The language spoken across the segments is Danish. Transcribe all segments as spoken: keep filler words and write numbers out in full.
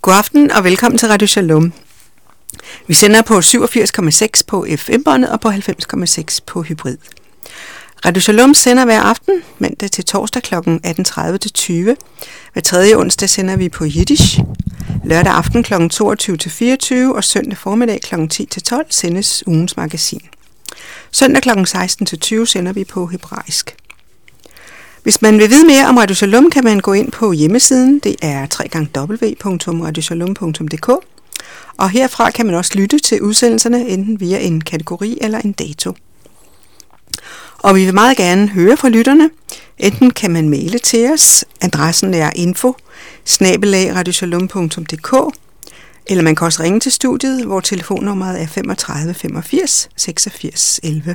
God aften og velkommen til Radio Shalom. Vi sender på syvogfirs komma seks på F M-båndet og på halvfems komma seks på hybrid. Radio Shalom sender hver aften, mandag til torsdag kl. atten tredive til tyve. Hver tredje onsdag sender vi på Yiddish. Lørdag aften kl. toogtyve til fireogtyve og søndag formiddag kl. ti til tolv sendes ugens magasin. Søndag kl. seksten til tyve sender vi på hebraisk. Hvis man vil vide mere om Radio Shalom, kan man gå ind på hjemmesiden. Det er w w w punktum radio shalom punktum d k. Og herfra kan man også lytte til udsendelserne, enten via en kategori eller en dato. Og vi vil meget gerne høre fra lytterne. Enten kan man maile til os. Adressen er info snabel-a radio shalom punktum d k. Eller man kan også ringe til studiet, hvor telefonnummeret er femogtredive femogfirs seksogfirs elleve.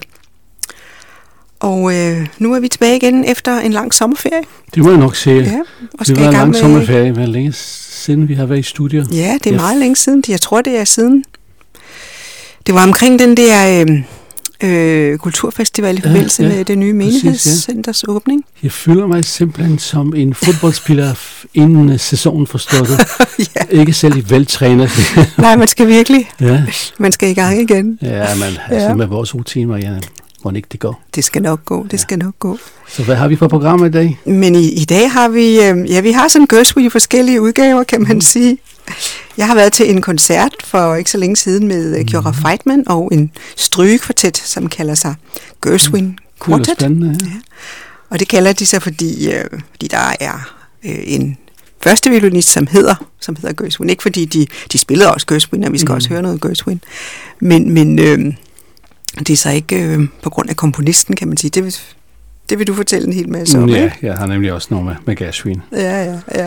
Og øh, nu er vi tilbage igen efter en lang sommerferie. Det må jeg nok sige. Ja, og det var en lang med... sommerferie, men længe siden vi har været i studiet. Ja, det er meget længe siden. Jeg tror, det er siden. Det var omkring den der øh, øh, kulturfestival i forbindelse ja, ja, med det nye menighedscenters ja. åbning. Jeg føler mig simpelthen som en fodboldspiller inden sæsonen forstået. ja. Ikke selv i veltræner. Nej, man skal virkelig. Ja. Man skal i gang igen. Ja, men altså ja. med vores rutiner, ja. Må ikke det går. Det skal nok gå, det ja. skal nok gå. Så hvad har vi på programmet i dag? Men i, i dag har vi, øh, ja, vi har sådan Gershwin i forskellige udgaver, kan man mm. sige. Jeg har været til en koncert for ikke så længe siden med mm. Giora Feitman og en strygekvartet, som kalder sig Gershwin mm. Quartet. Spændende, ja. Ja. Og det kalder de sig, fordi, øh, fordi der er øh, en første violinist, som hedder, som hedder Gershwin. Ikke fordi de, de spillede også Gershwin, og vi skal mm. også høre noget Gershwin. Men, men øh, det er så ikke øh, på grund af komponisten, kan man sige. Det vil, det vil du fortælle en hel masse om, ja, ikke? jeg har nemlig også noget med, med Gershwin. Ja, ja, ja.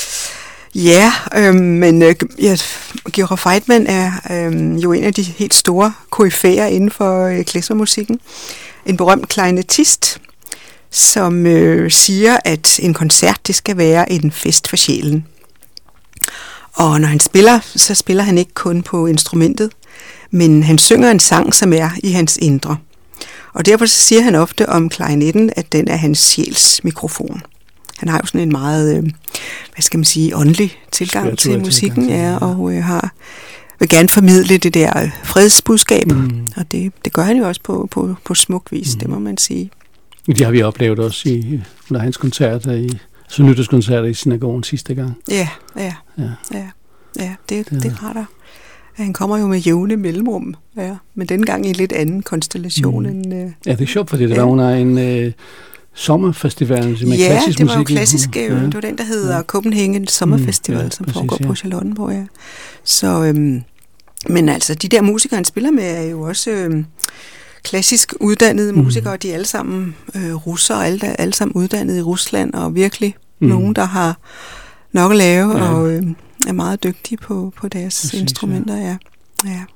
Ja, øh, men øh, ja, Giora Feitman er øh, jo en af de helt store koryfæer inden for øh, klezmermusikken. En berømt klarinettist, som øh, siger, at en koncert, det skal være en fest for sjælen. Og når han spiller, så spiller han ikke kun på instrumentet, men han synger en sang, som er i hans indre. Og derfor så siger han ofte om klarinetten, at den er hans sjæls mikrofon. Han har jo sådan en meget, øh, hvad skal man sige, åndelig tilgang til musikken, tilgang, ja, og øh, har, vil gerne formidle det der fredsbudskab. Mm. Og det, det gør han jo også på, på, på smuk vis, mm. det må man sige. Det har vi oplevet også i, under hans koncerter, i så nytårskoncerter i synagogen sidste gang. Ja, ja, ja, ja, ja det, det, det har der. Han kommer jo med jævne mellemrum, ja, men denne gang i en lidt anden konstellation. Mm. End, øh, ja, det er sjovt, fordi det ja. var under en øh, sommerfestival med ja, klassisk musik. Ja, det var jo klassisk. Ja. Det var den, der hedder ja. Copenhagen Sommerfestival, mm, ja, som præcis, foregår ja. på Charlottenborg. Ja. Så, øhm, men altså, de der musikere, han spiller med, er jo også øhm, klassisk uddannede mm. musikere. De er alle sammen øh, russere, alle, alle sammen uddannet i Rusland, og virkelig mm. nogen, der har nok at lave, ja. og øh, er meget dygtige på, på deres præcis, instrumenter, ja. ja. ja.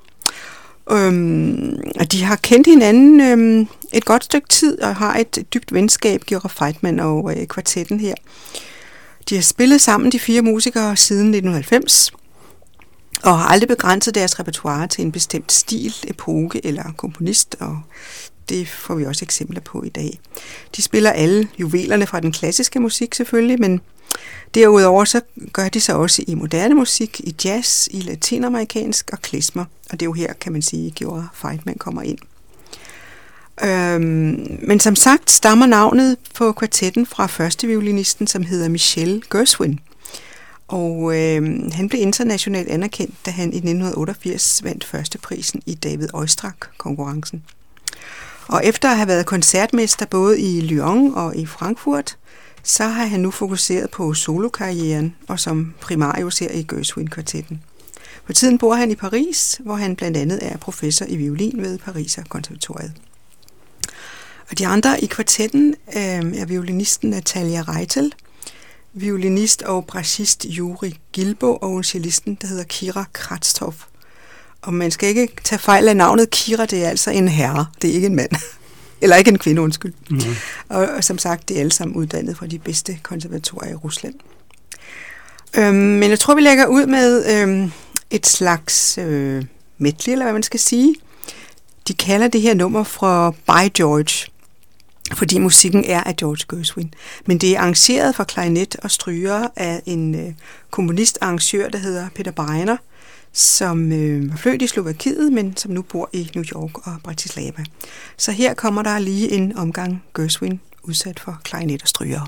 Øhm, og de har kendt hinanden øhm, et godt stykke tid, og har et dybt venskab, Giora Feitman og øh, kvartetten her. De har spillet sammen, de fire musikere, siden nitten halvfems, og har aldrig begrænset deres repertoire til en bestemt stil, epoke eller komponist, og det får vi også eksempler på i dag. De spiller alle juvelerne fra den klassiske musik selvfølgelig, men derudover så gør de sig også i moderne musik, i jazz, i latinamerikansk og klezmer. Og det er jo her, kan man sige, at Giora Feitman kommer ind. Øhm, men som sagt stammer navnet på kvartetten fra første violinisten, som hedder Michel Gershwin. Og øhm, han blev internationalt anerkendt, da han i nitten otteogfirs vandt førsteprisen i David Oistrakh-konkurrencen. Og efter at have været koncertmester både i Lyon og i Frankfurt, så har han nu fokuseret på solokarrieren, og som primarius her i Gershwin-kvartetten. For tiden bor han i Paris, hvor han blandt andet er professor i violin ved Pariser Konservatoriet. Og de andre i kvartetten øh, er violinisten Natalia Reitel, violinist og brassist Yuri Gilbo og cellisten, der hedder Kira Kratstov. Og man skal ikke tage fejl af navnet Kira, det er altså en herre, det er ikke en mand. Eller ikke en kvinde, undskyld. Mm-hmm. Og, og som sagt, det er alle sammen uddannet fra de bedste konservatorier i Rusland. Øhm, men jeg tror, vi lægger ud med øhm, et slags øh, medley, eller hvad man skal sige. De kalder det her nummer fra By George. fordi musikken er af George Gershwin. Men det er arrangeret for klarinet og stryger af en øh, komponist-arrangør, der hedder Peter Breiner, som øh, var født i Slovakiet, men som nu bor i New York og Bratislava. Så her kommer der lige en omgang Gershwin udsat for klarinet og stryger.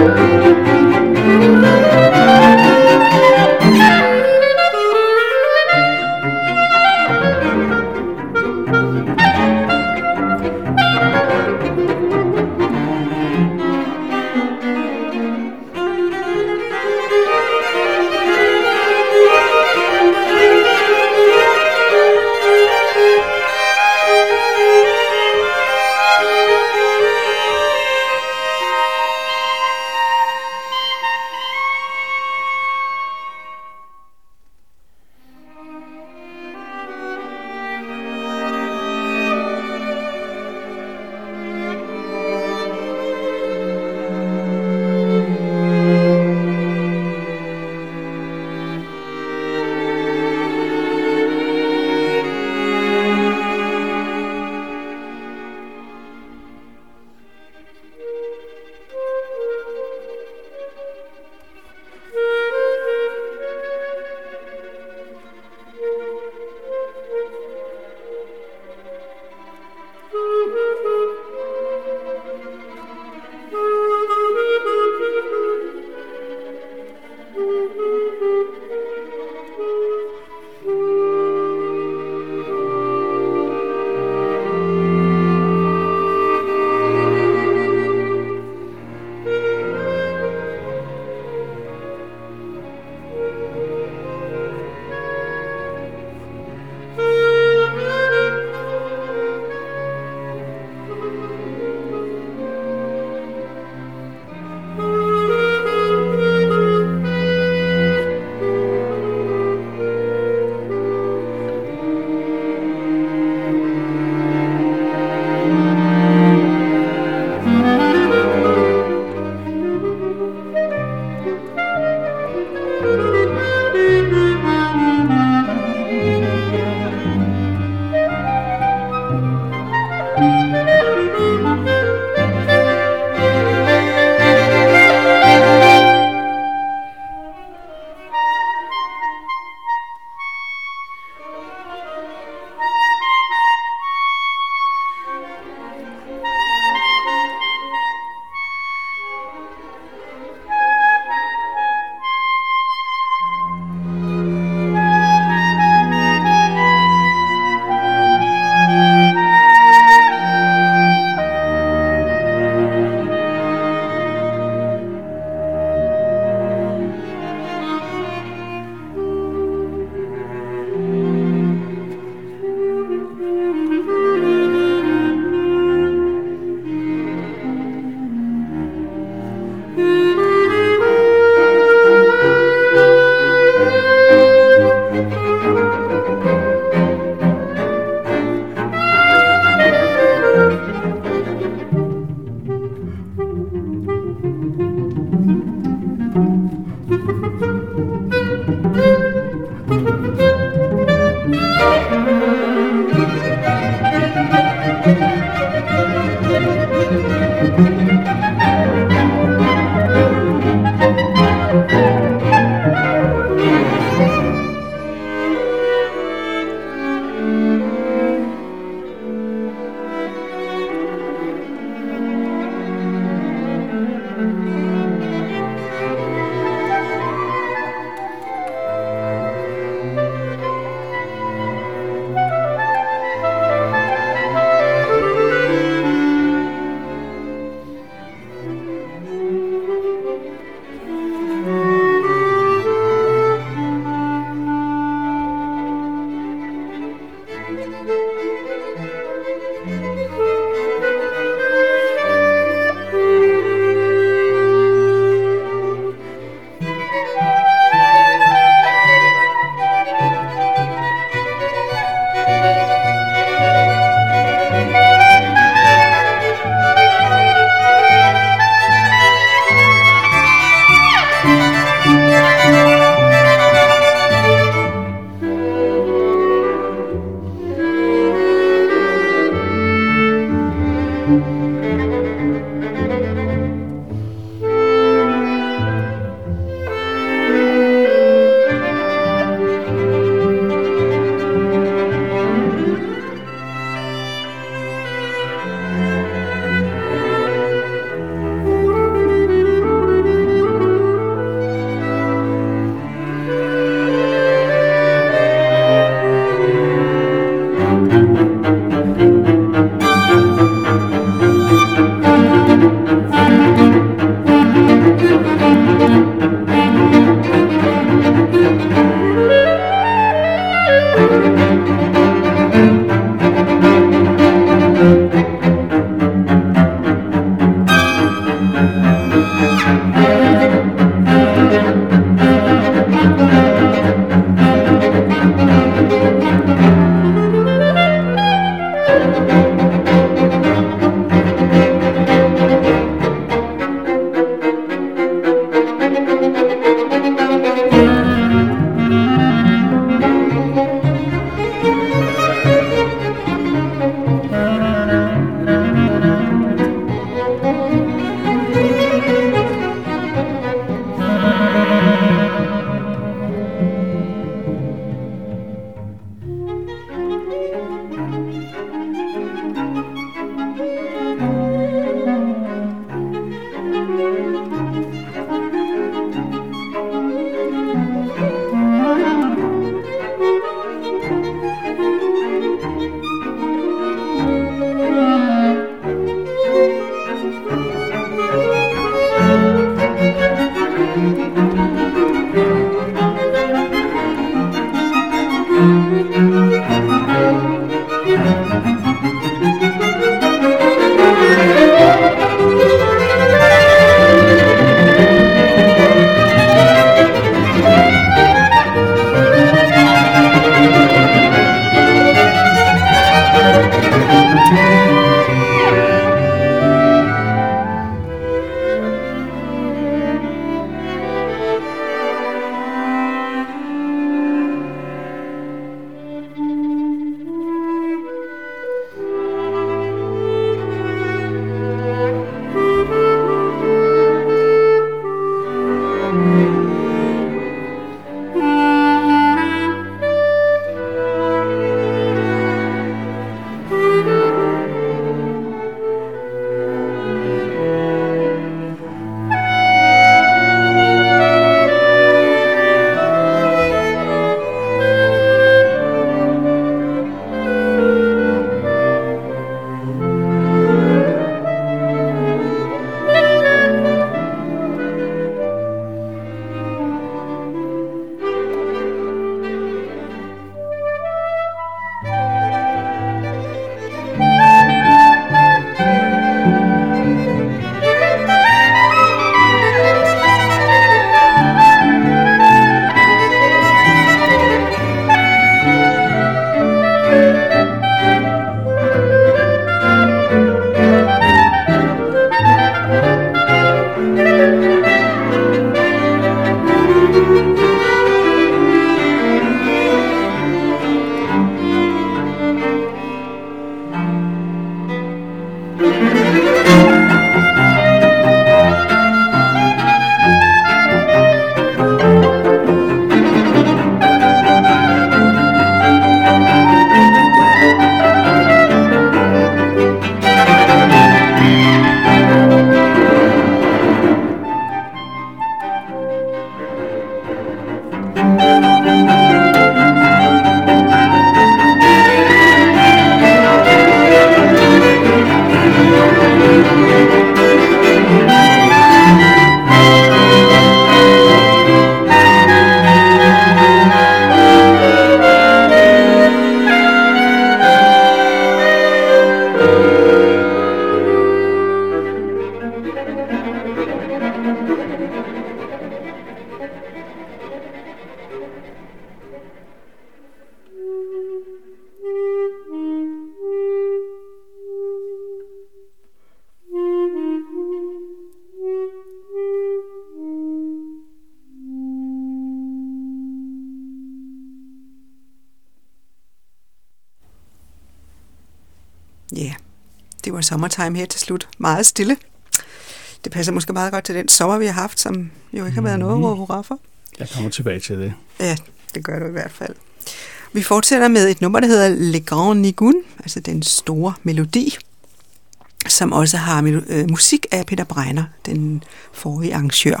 Ja, yeah. Det var sommertime her til slut. Meget stille. Det passer måske meget godt til den sommer, vi har haft, som jo ikke har været noget Mm-hmm. hurra for. Jeg kommer tilbage til det. Ja, det gør du i hvert fald. Vi fortsætter med et nummer, der hedder Le Grand Nigun, altså den store melodi, som også har øh, musik af Peter Breiner, den forrige arrangør.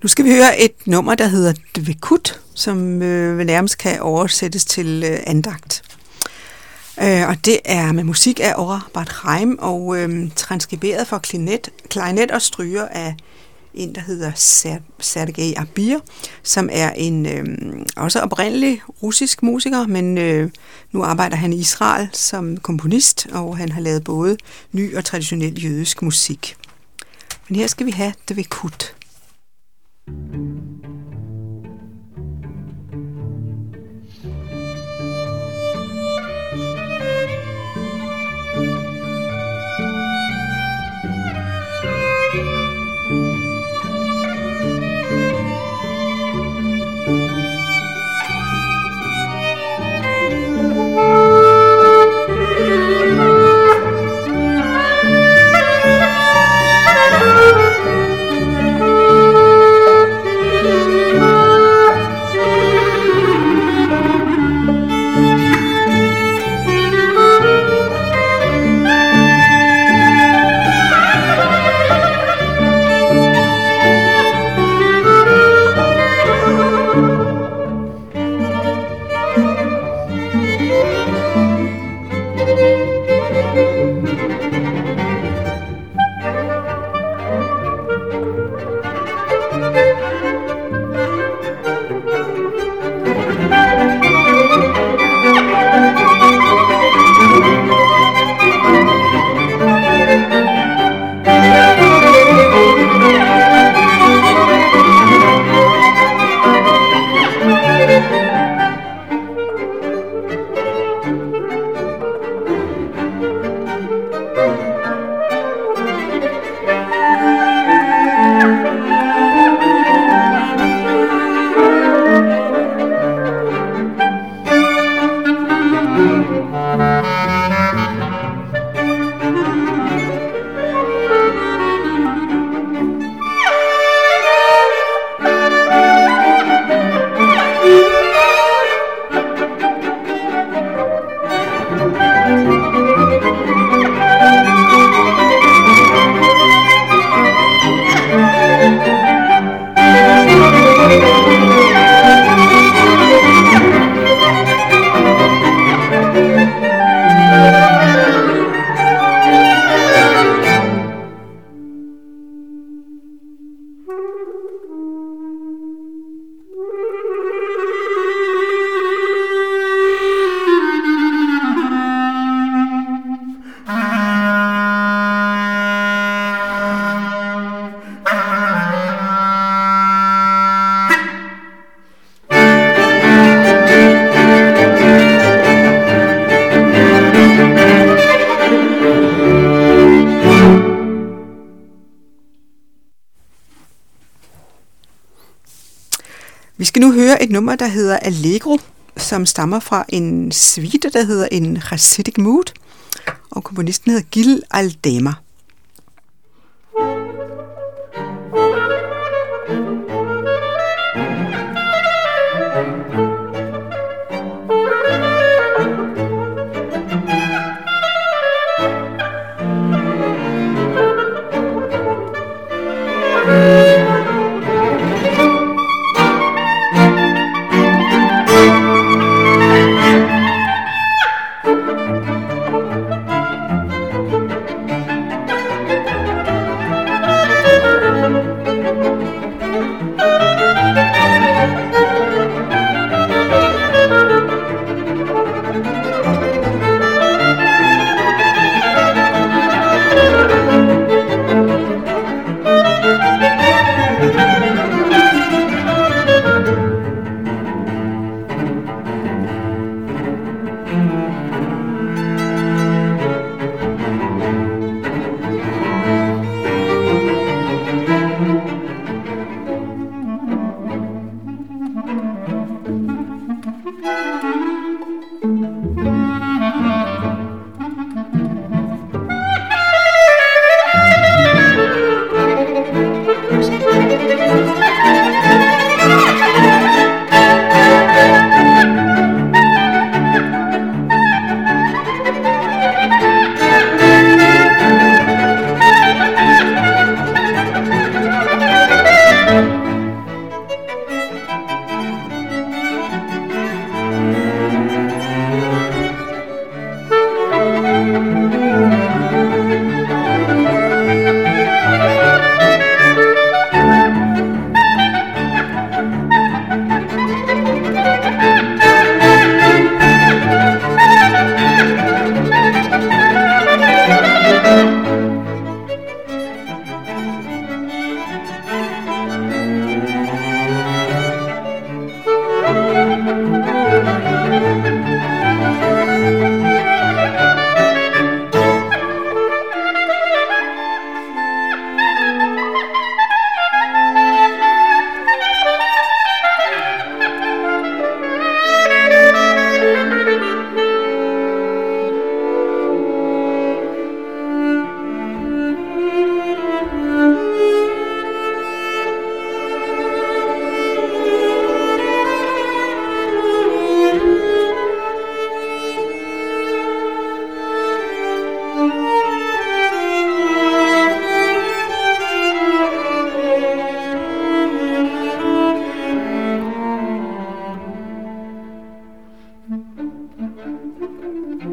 Nu skal vi høre et nummer, der hedder Dvekut, som øh, nærmest kan oversættes til øh, andagt. Øh, og det er med musik af Ora Bartheim og øh, transkriberet for klarinet, klarinet og stryger af en, der hedder Sergej Abir, som er en øh, også oprindelig russisk musiker, men øh, nu arbejder han i Israel som komponist, og han har lavet både ny og traditionel jødisk musik. Men her skal vi have Dvekut. Vi skal nu høre et nummer, der hedder Allegro, som stammer fra en suite, der hedder en Hasidic Mood, og komponisten hedder Gil Aldama.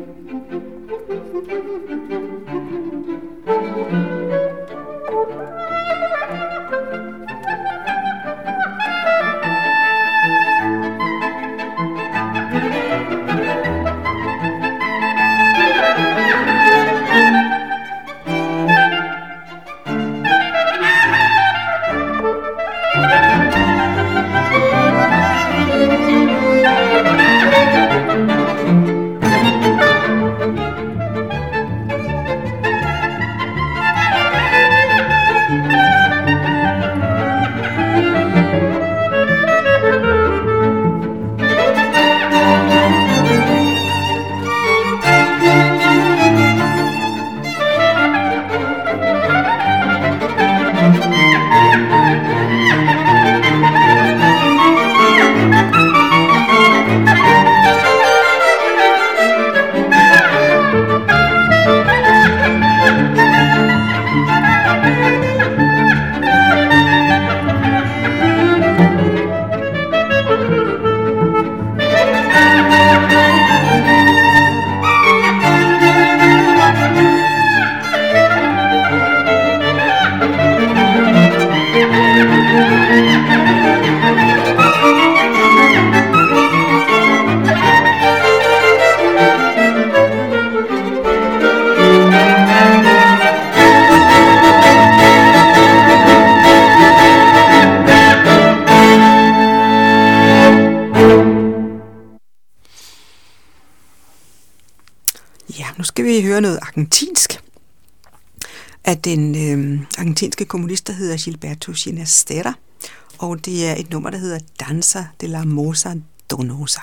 skal vi høre noget argentinsk af den øh, argentinske kommunist, der hedder Gilberto Ginastera, og det er et nummer, der hedder Danza de la Moza Donosa.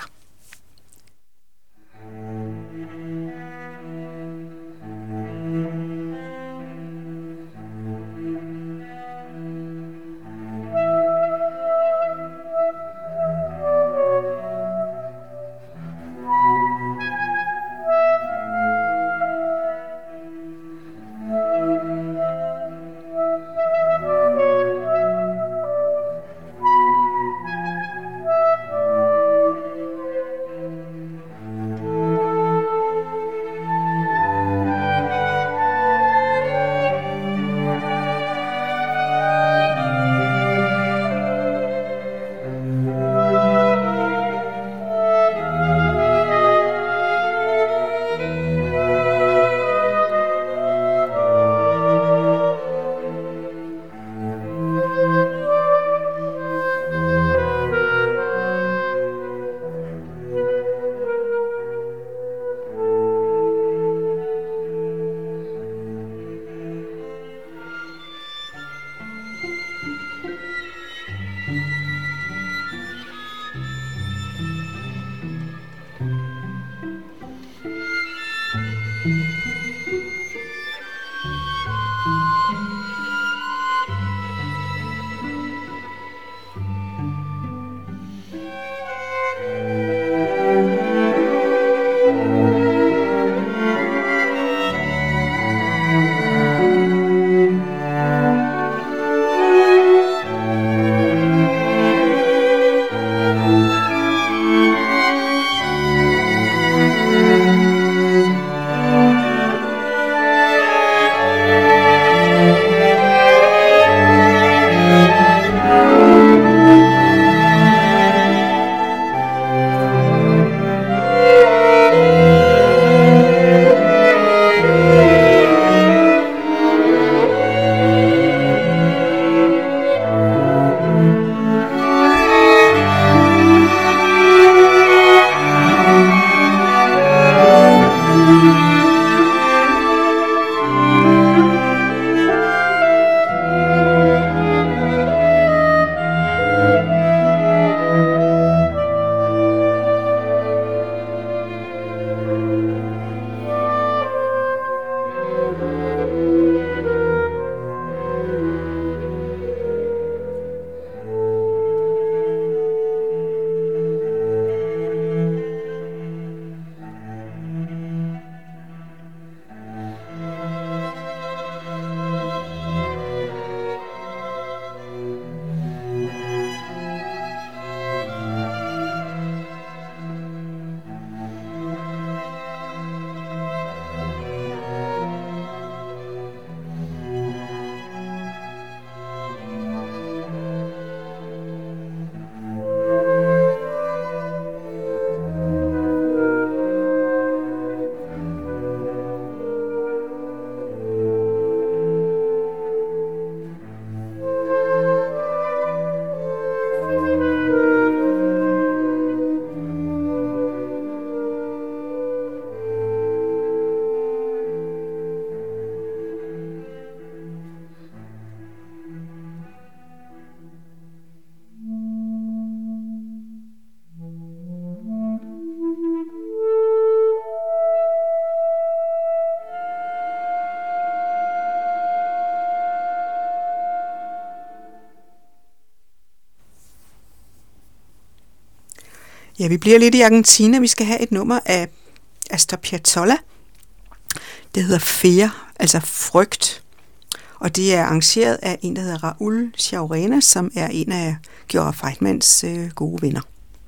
Ja, vi bliver lidt i Argentina. Vi skal have et nummer af Astor Piazzolla. Det hedder Fear, altså frygt. Og det er arrangeret af en, der hedder Raúl Chiaurena, som er en af Georg Feidmans øh, gode venner.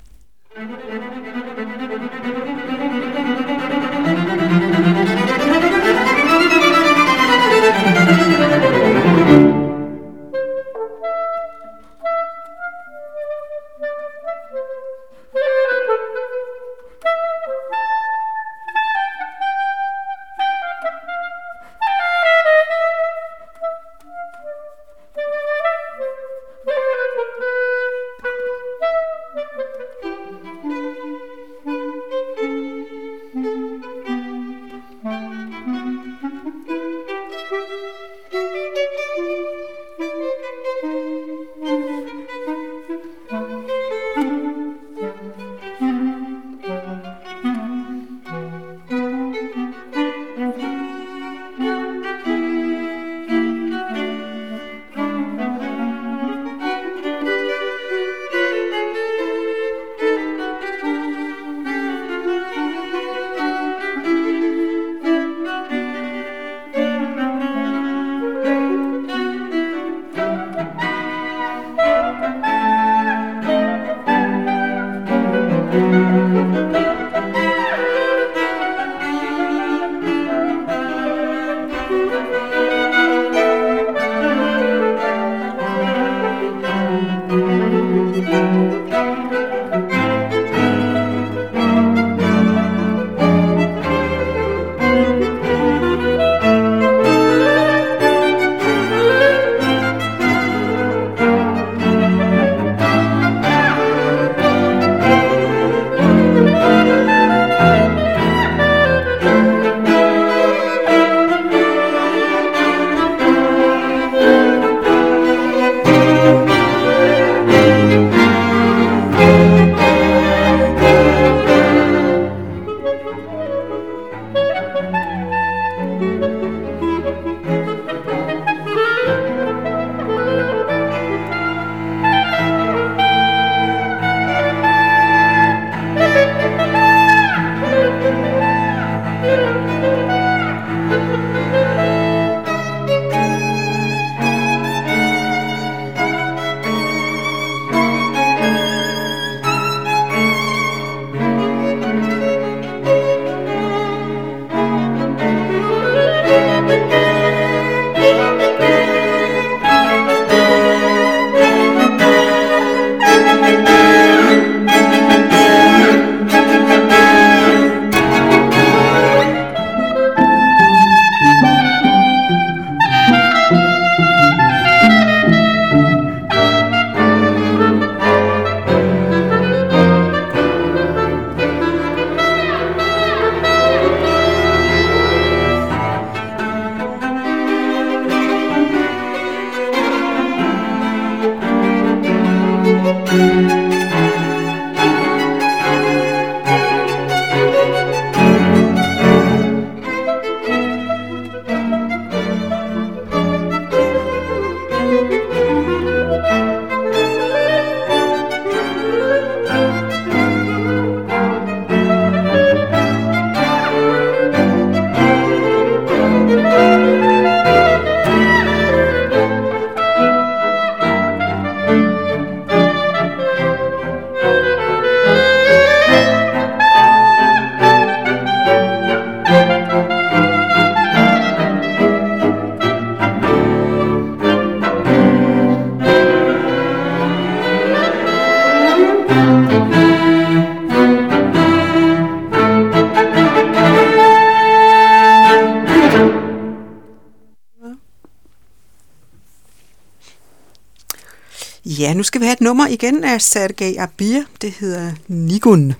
Ja, nu skal vi have et nummer igen af Sergej Abir. Det hedder Nigun.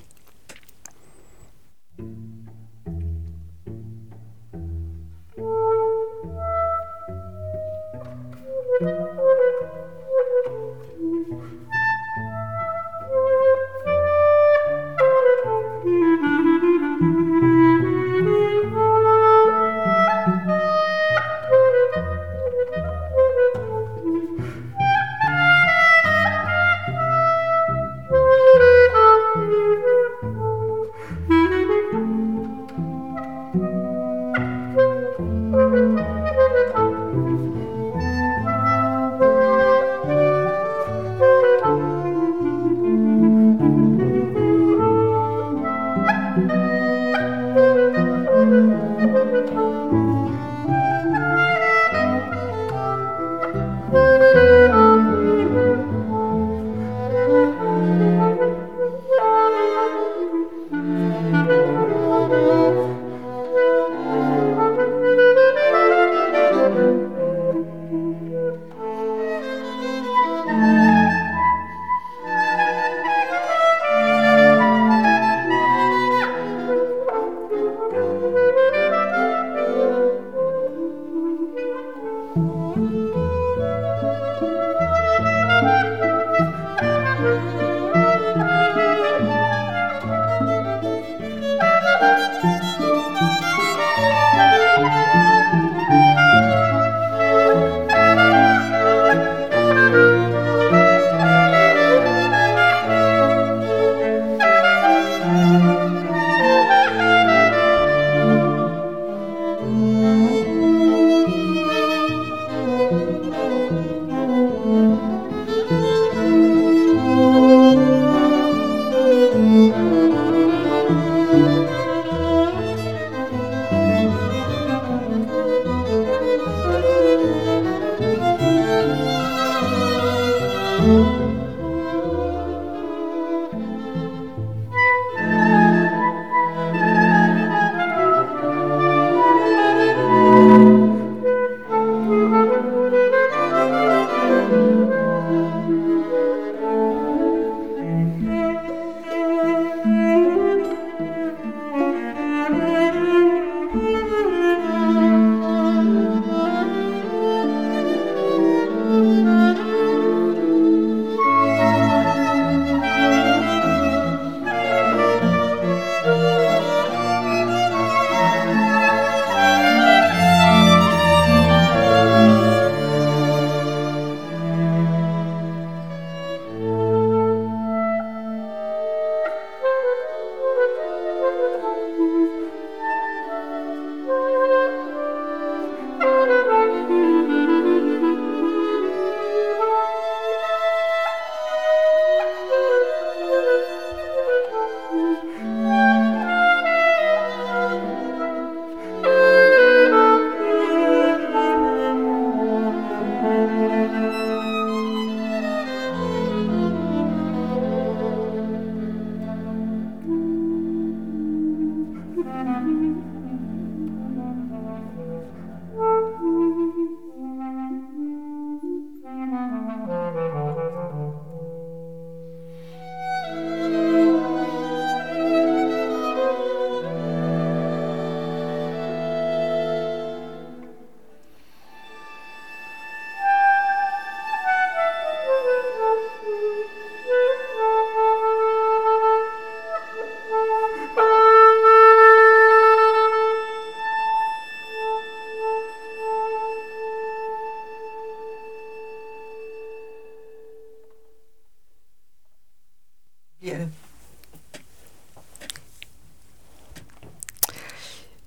Thank you.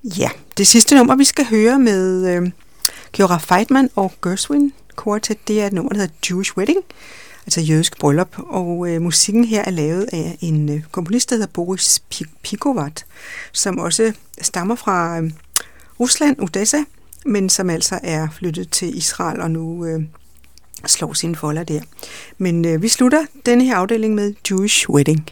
Ja, det sidste nummer, vi skal høre med øh, Giora Feidman og Gershwin Quartet, det er et nummer, der hedder Jewish Wedding, altså jødisk bryllup, og øh, musikken her er lavet af en øh, komponist, der hedder Boris Pikovat, som også stammer fra øh, Rusland, Odessa, men som altså er flyttet til Israel og nu øh, slår sine folder der. Men øh, vi slutter denne her afdeling med Jewish Wedding.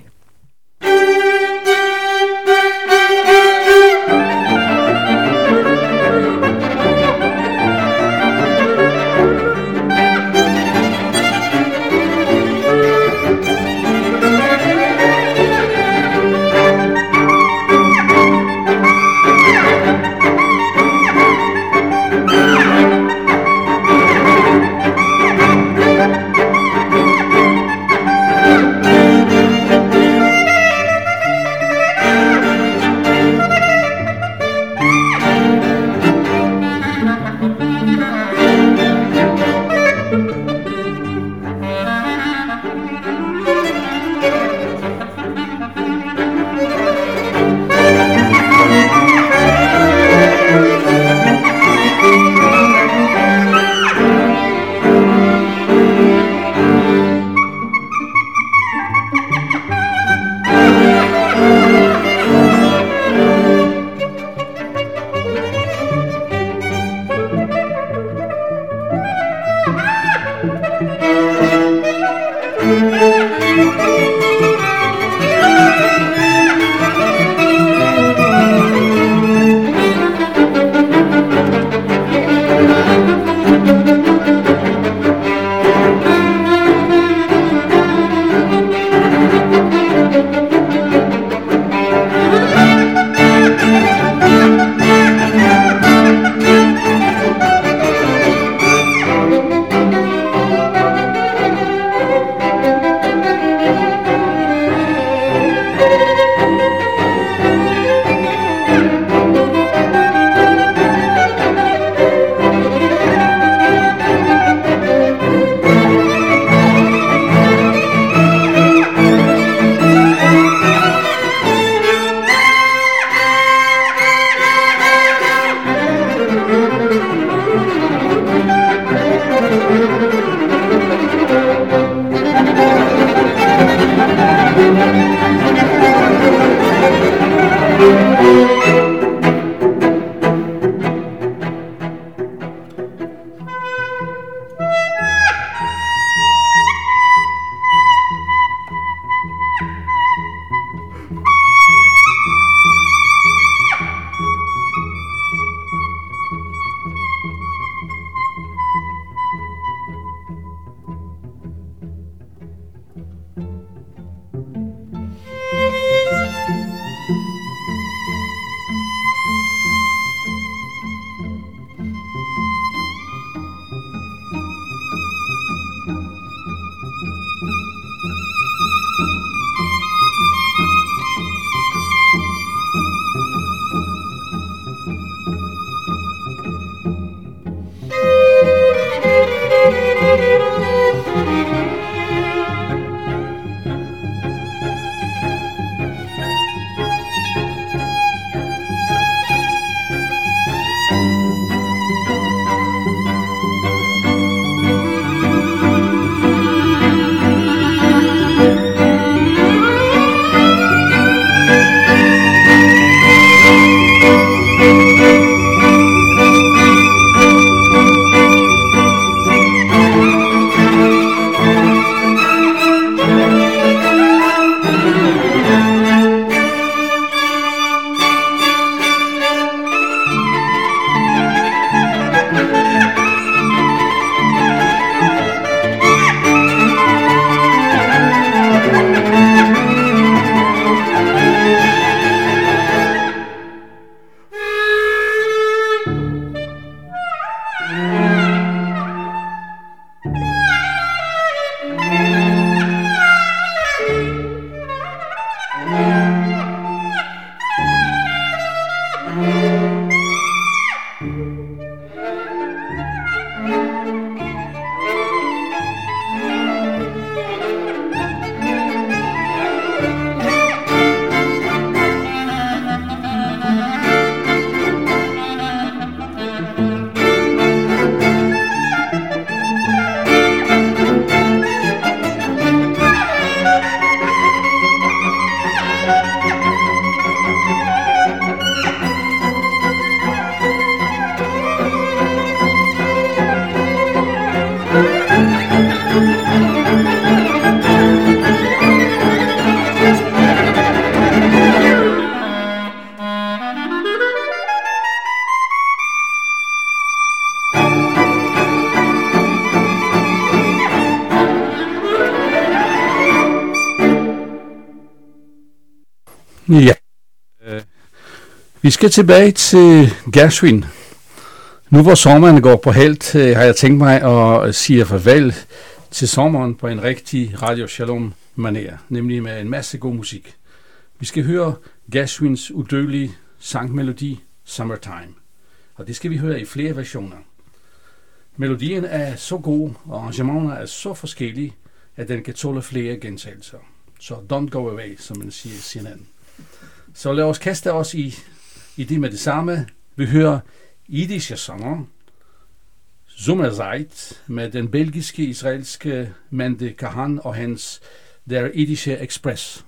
Ja. Uh, vi skal tilbage til Gershwin. Nu hvor sommeren går på helt, uh, har jeg tænkt mig at sige farvel til sommeren på en rigtig Radio Shalom manér, nemlig med en masse god musik. Vi skal høre Gershwins udødelige sangmelodi Summertime, og det skal vi høre i flere versioner. Melodien er så god, og arrangementerne er så forskellige, at den kan tåle flere gentagelser. Så don't go away, som man siger i C N N. Så lad os kaste os i, i det med det samme. Vi hører jiddische sanger, Sommerzeit, med den belgiske, israelske Mende Kahan og hans Der Jiddische Express.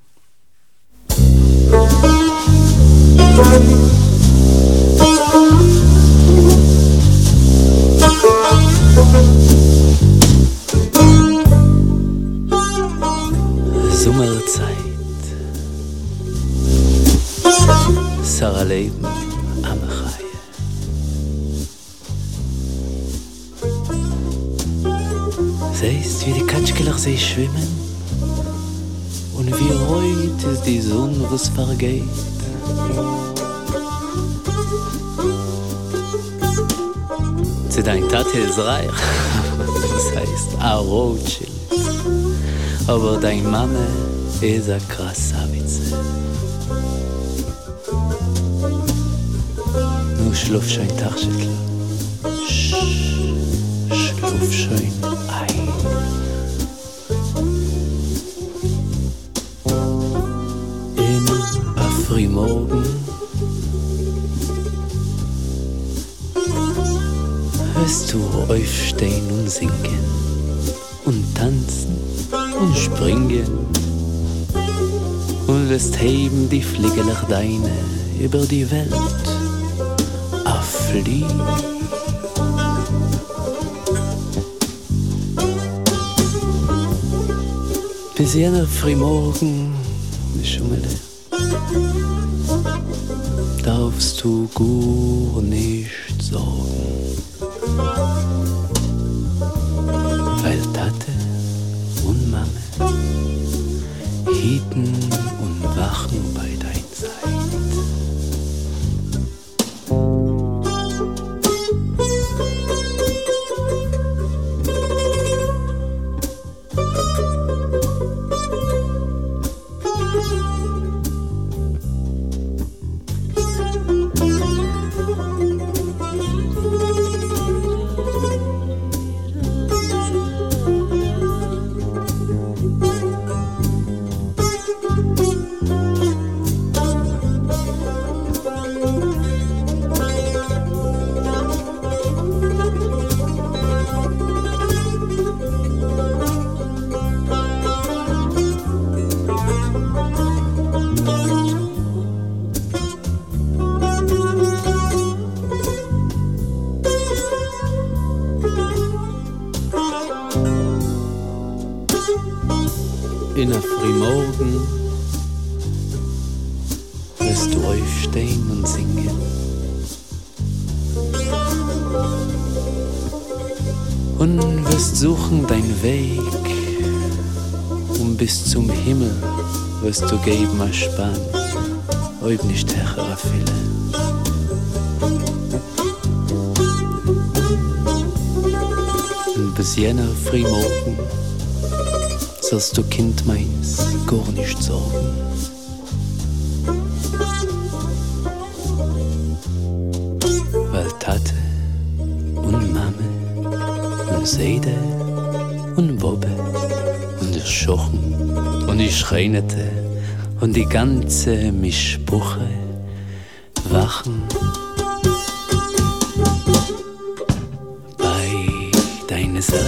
Sommerzeit, Sarah Leben am Reihe. Siehst, wie die Katschkelach sich schwimmen und wie heute ist die Sonne, was vergeht. Zu dein Tate ist reich, das heißt a Rothschild. Aber dein Mama ist a Krasavice. Nu schlaf schön Tagschüttler. Schlaf schön ein. In a Frühmorgen hörst du aufstehen und singen und tanzen und springen und lässt heben die Fliegelach deine über die Welt a fliegen. Bis jener Frühmorgen, Schummele, darfst du gar nicht sorgen, weil Tate und Mame hieten und wachen bei dein Seid. In der Frühmorgen wirst du aufstehen und singen. Und wirst suchen deinen Weg und bis zum Himmel wirst du geben a Spann, ob nicht herrer Fülle. Und bis jener Frühmorgen sollst du, Kind meins, gar nicht sorgen. Weil Tate und Mame und Seide und Bobbe und der Schochen und die Schreinete und die ganze Mischbuche wachen bei deiner Seite.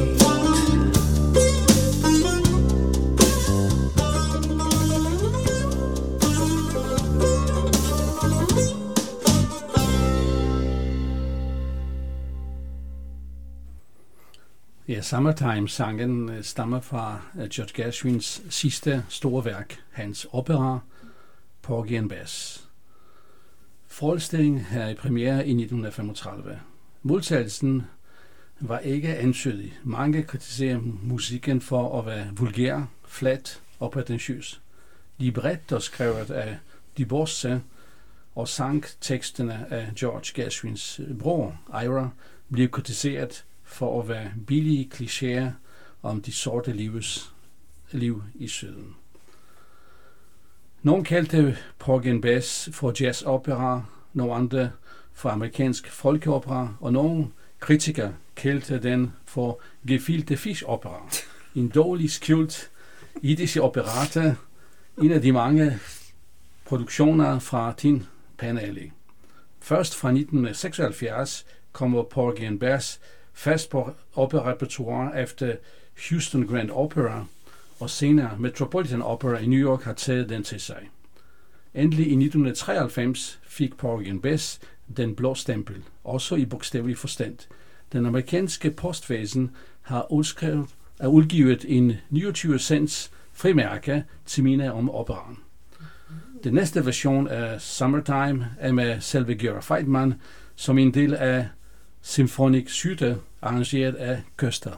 Ja, Summertime-sangen stammer fra George Gershwins sidste store værk, hans opera Porgy and Bess. Forestillingen her i premiere i nitten femogtredive. Modtagelsen var ikke ansødig. Mange kritiserer musikken for at være vulgær, flat og prætentiøs. libretto skrevet af Dubois og sangteksterne af George Gershwins bror, Ira, blev kritiseret for at være billige klichéer om de sorte livs liv i syden. Nogle kaldte Porgy and Bess for jazzopera, nogle andre for amerikansk folkeopera, og nogle kritikere kaldte den for gefilte fish-opera. En dårlig skjult jiddische operette, en af de mange produktioner fra Tin Pan Alley. Først fra nitten seksoghalvfjerds kommer Porgy and Bess fast på operarepertoire efter Houston Grand Opera, og senere Metropolitan Opera i New York har taget den til sig. Endelig i nitten treoghalvfems fik Porgy and Bess den blå stempel, også i bogstavelig forstand. Den amerikanske postvæsen har udskrevet, er udgivet en niogtyve cents frimærke til minde om operaen. Den næste version af Summertime er med selve Georg Feidman som en del af Symphonic Suite, arrangeret af Köster.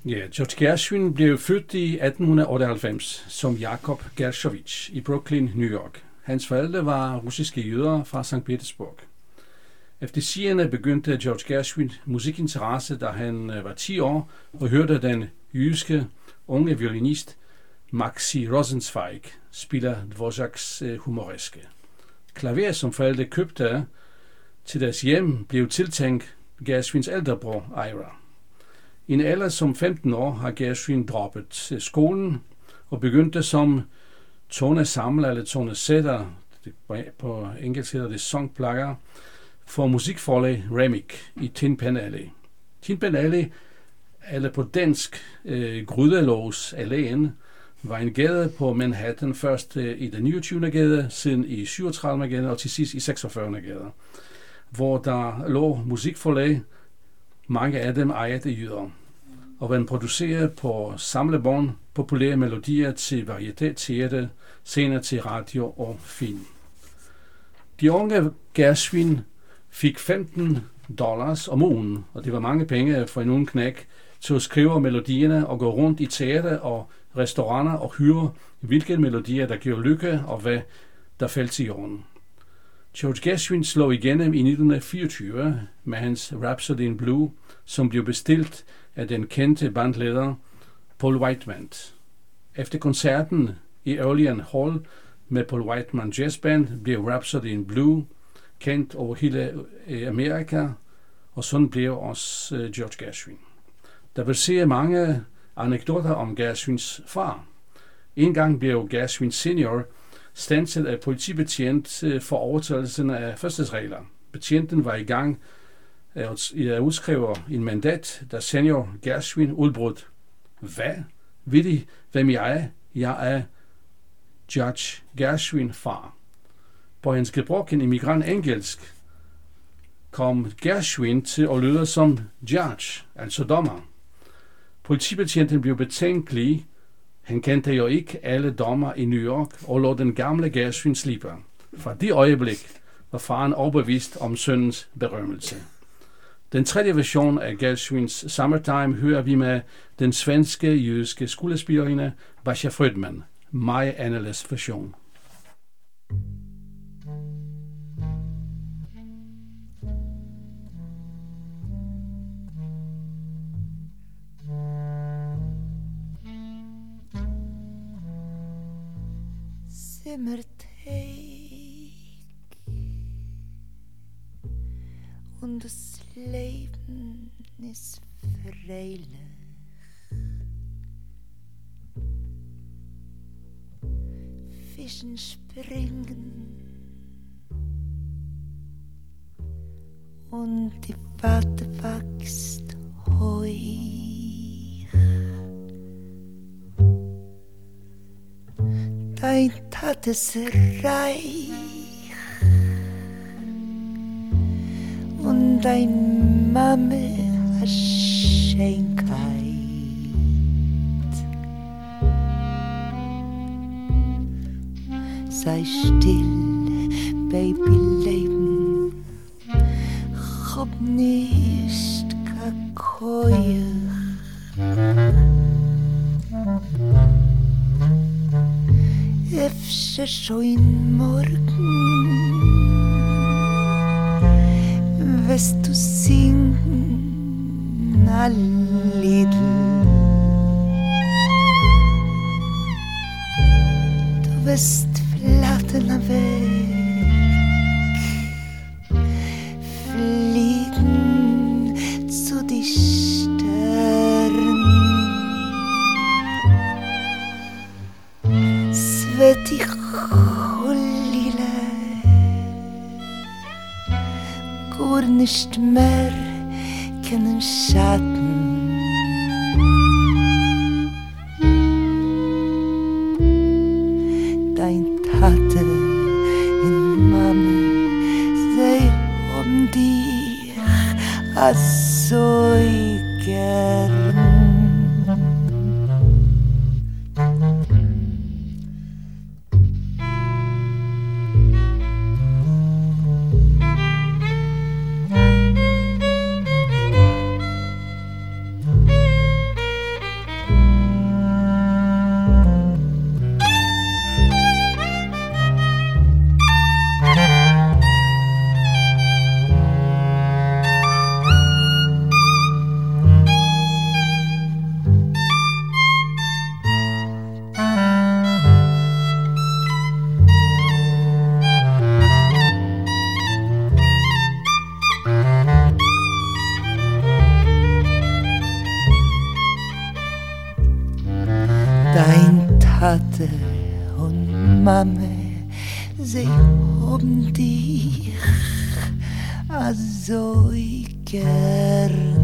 Ja, George Gershwin blev født i atten otteoghalvfems som Jakob Gershovich i Brooklyn, New York. Hans forældre var russiske jøder fra Sankt Petersburg. Efter sigende begyndte George Gershwin musikinteresse, da han var ti år, og hørte den jyske unge violinist Maxi Rosenzweig spiller Dvořáks humoreske. Klaver, som forældre købte til deres hjem, blev tiltænkt Gershwins ældre bror Ira. I en alder som femten år har Gershwin droppet skolen og begyndte som tonesamler eller tonesætter, på engelsk hedder det songplayer, for musikforlag Remic i Tin Pan Alley. Tin Pan Alley, eller på dansk øh, Grydelås Alléen, var en gade på Manhattan, først øh, i den niogtyvende gade, siden i syvogtredivende gade og til sidst i seksogfyrrende gade, hvor der lå musikforlag, mange af dem ejet af jøder, og man producerede på samlebånd populære melodier til varieté, teater, senere til radio og film. De unge Gershwin fik femten dollars om ugen, og det var mange penge for en ung knæk, til at skrive melodierne og gå rundt i teater og restauranter og høre, hvilke melodier, der gjorde lykke og hvad der faldt til jorden. George Gershwin slog igennem i nitten fireogtyve med hans Rhapsody in Blue, som blev bestilt af den kendte bandleder Paul Whiteman. Efter koncerten i Orleans Hall med Paul Whiteman Jazz Band blev Rhapsody in Blue kendt over hele Amerika, og sådan blev også George Gershwin. Der vil se mange anekdoter om Gershwins far. En gang blev Gershwin senior standset af politibetjent for overtrædelsen af fødselsregler. Betjenten var i gang at udskrive en mandat, da senior Gershwin udbrød: Hvad? Ved I, hvem jeg er? Jeg er George Gershwin, far. På hans gebrokken immigrant engelsk kom Gershwin til at lyde som George, altså dommer. Politibetjenten blev betænkelig. Han kendte jo ikke alle dommer i New York og lod den gamle Gershwin slippe. Fra det øjeblik var faren overbevist om sønnens berømmelse. Den tredje version af Gershwins Summertime hører vi med den svenske jødiske skuespillerinde Basha Frödman, meget anderledes version. Sommertag und das Leben ist freilich. Fischen springen und die Watte wächst hoch. Dein Tat ist reich und dein Mame a Schenkheit. Sei still, Baby, Leben, hab nicht kakoje. Efter schön morgen wirst du singen a little. Du wirst flattern weg, fliegen zu die Sternen. Sveti Cholile, gar nicht mehr kennen Schatten. Dein Tate in Mama, sie haben dich so gern. Dein Tate und Mame, sie haben dich so gern.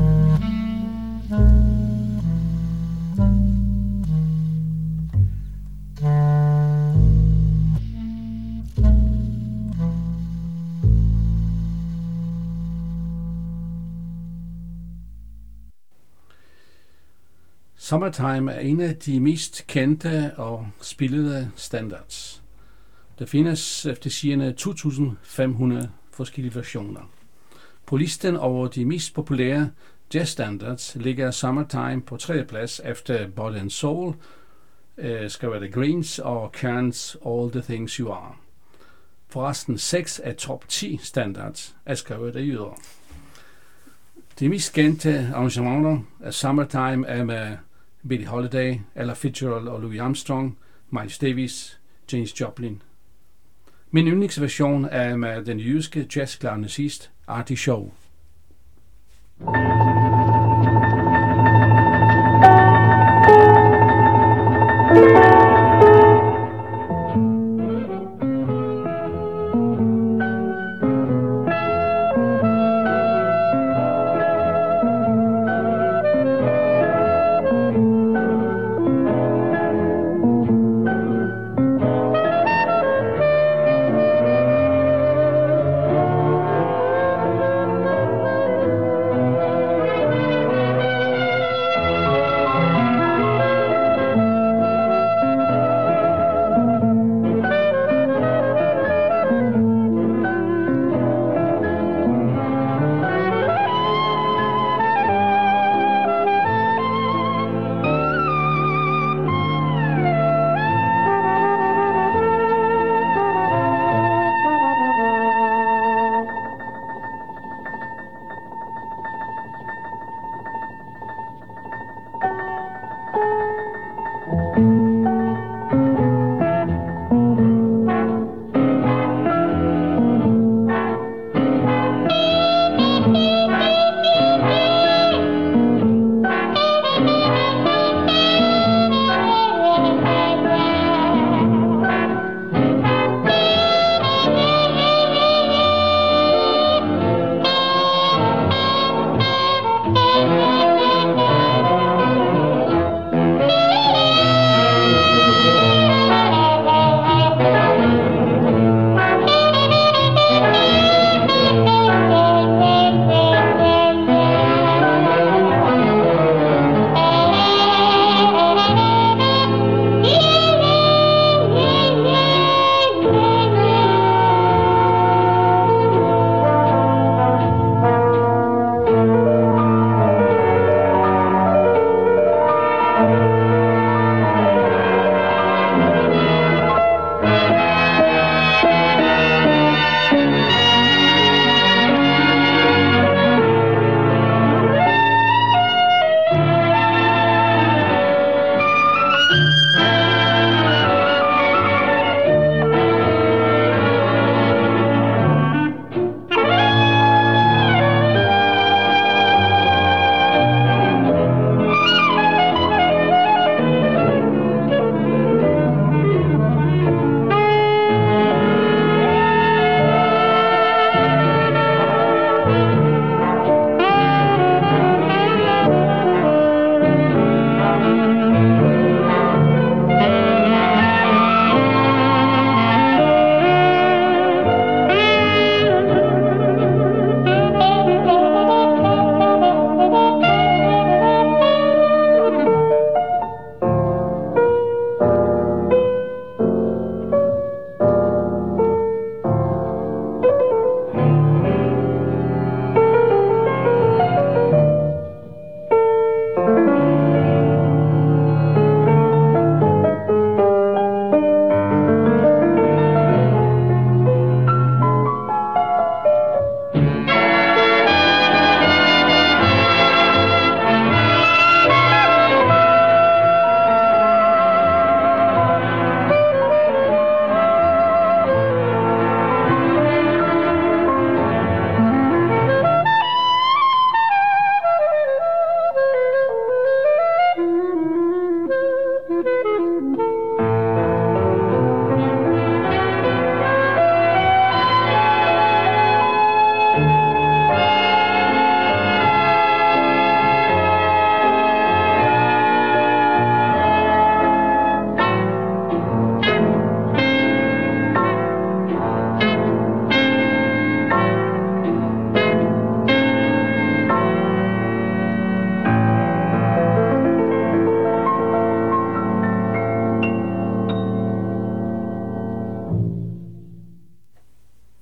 Summertime er en af de mest kendte og spillede standards. Der findes efter sigende to tusind fem hundrede forskellige versioner. På listen over de mest populære jazz standards ligger Summertime på tredje plads efter Body and Soul, øh, skrevet af Greens og Cairns All the Things You Are. Forresten seks af top ti standards er skrevet af jøder. De mest kendte arrangementer af Summertime er med Billie Holiday, Ella Fitzgerald og Louis Armstrong, Miles Davis, Janis Joplin. Min yndlingsversion er med den jyske jazzklarnetist Artie Shaw.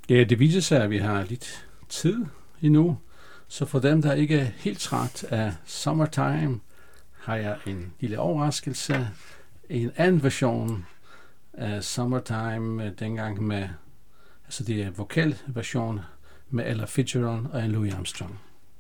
Ja, det viser sig, at vi har lidt tid endnu. Så for dem, der ikke er helt træt af Summertime, har jeg en lille overraskelse. En anden version af Summertime, dengang med, altså det er vokalversion med Ella Fitzgerald og Louis Armstrong.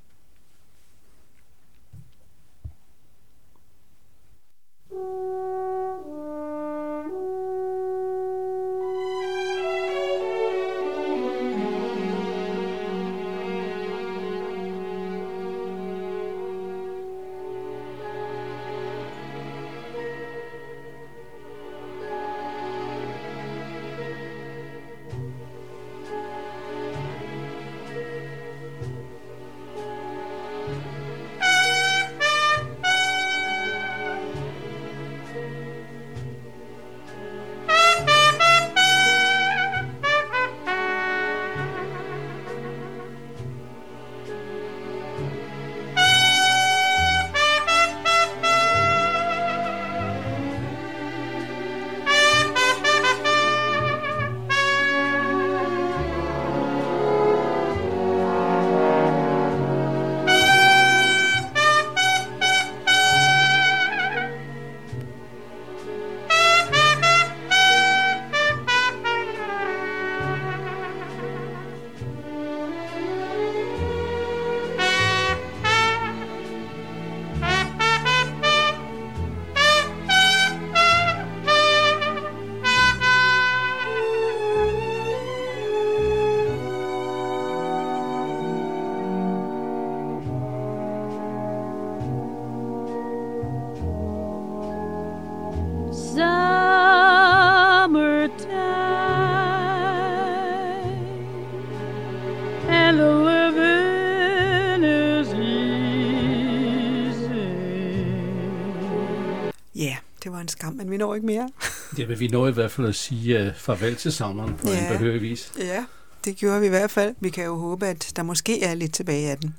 Det var en skam, men vi når ikke mere. Det vil vi nå i hvert fald at sige uh, farvel til sommeren på ja. en behørig vis. Ja, det gjorde vi i hvert fald. Vi kan jo håbe, at der måske er lidt tilbage af den.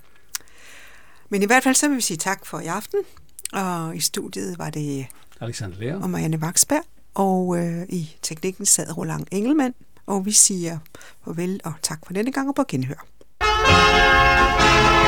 Men i hvert fald så vil vi sige tak for i aften. Og i studiet var det Alexander Lea og Marianne Vaksberg. Og øh, i teknikken sad Roland Engelmann. Og vi siger farvel og tak for denne gang og på genhør.